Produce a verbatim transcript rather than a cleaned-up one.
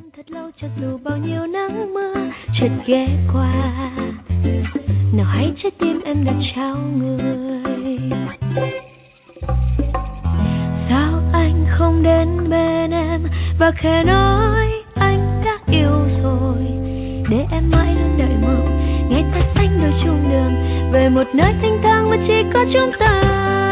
thật lâu cho dù bao nhiêu nắng mưa chợt ghé qua. Nào hãy trái tim em đã trao người. Sao anh không đến bên em và khẽ nói anh đã yêu rồi, để em mãi luôn đợi mong ngày ta sánh đôi chung đường về một nơi thanh thang mà chỉ có chúng ta.